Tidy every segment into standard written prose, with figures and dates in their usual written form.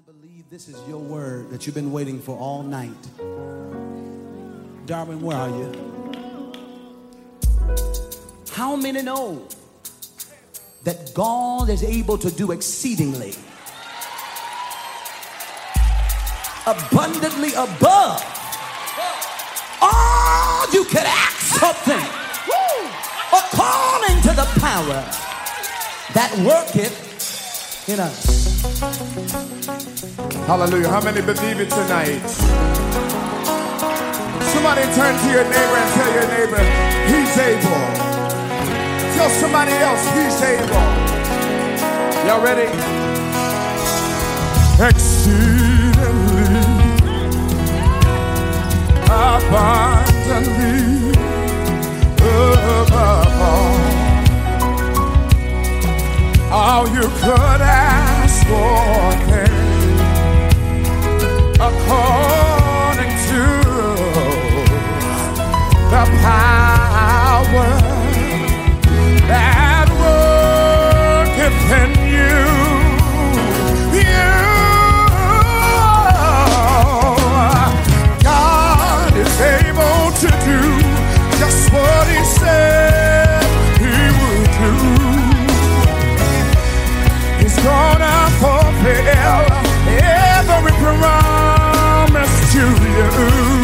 believe this is your word that you've been waiting for all night. Darwin, where are you? How many know that God is able to do exceedingly, abundantly above all you could ask something, according to the power that worketh in us? Hallelujah. How many believe it tonight? Somebody turn to your neighbor and tell your neighbor, he's able. Tell somebody else, he's able. Y'all ready? Exceedingly, abundantly, above all you could ask for, according to the power that worketh in you. God is able to do just what he said he would do. He's gonna fulfill every promise to you.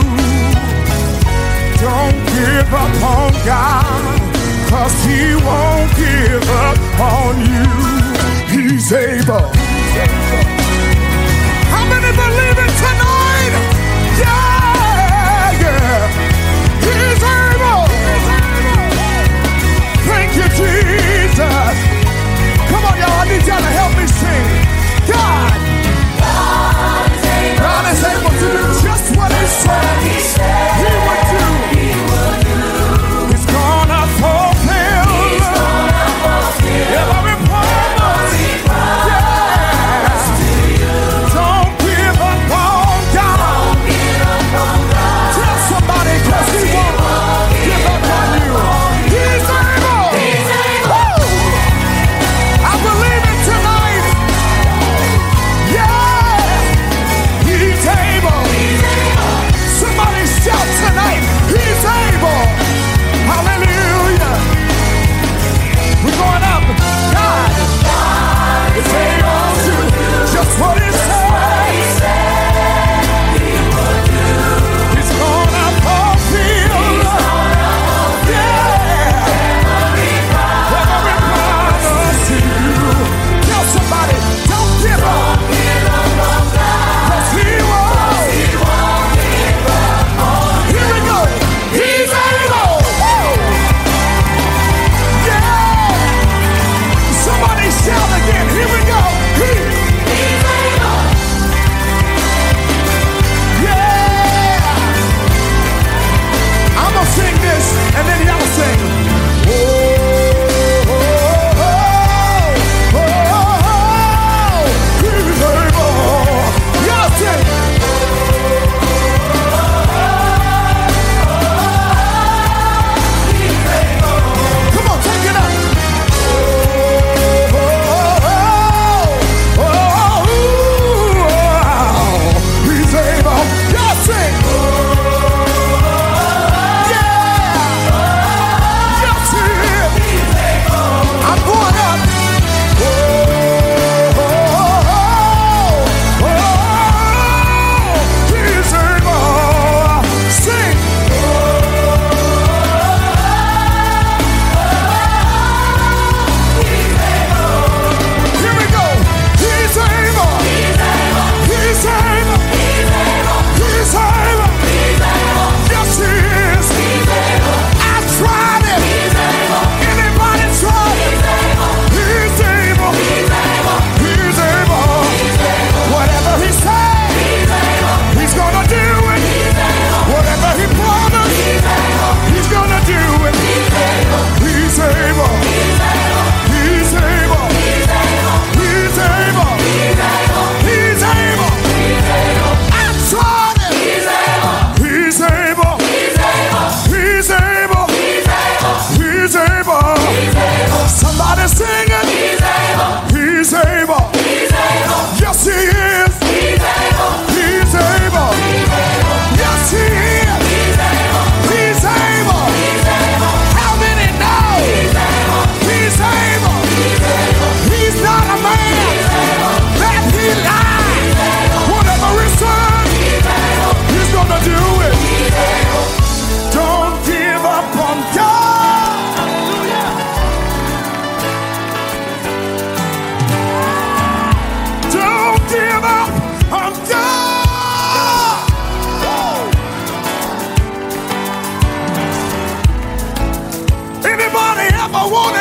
Don't give up on God, 'cause he won't give up on you. He's able. How many believe it tonight? Yeah, yeah. He's able. Thank you, Jesus. Come on, y'all. I need y'all to help me sing. God is able to do just what he said he would do. He's gonna fulfill every promise. Yes.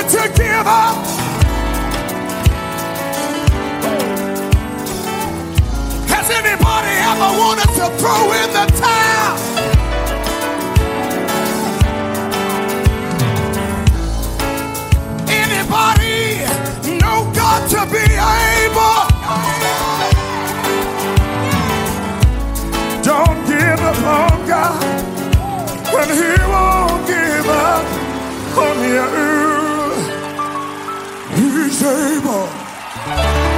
to give up. Has anybody ever wanted to throw in the towel? Anybody know God to be able? Don't give up on God, and He won't give up on you. He's able.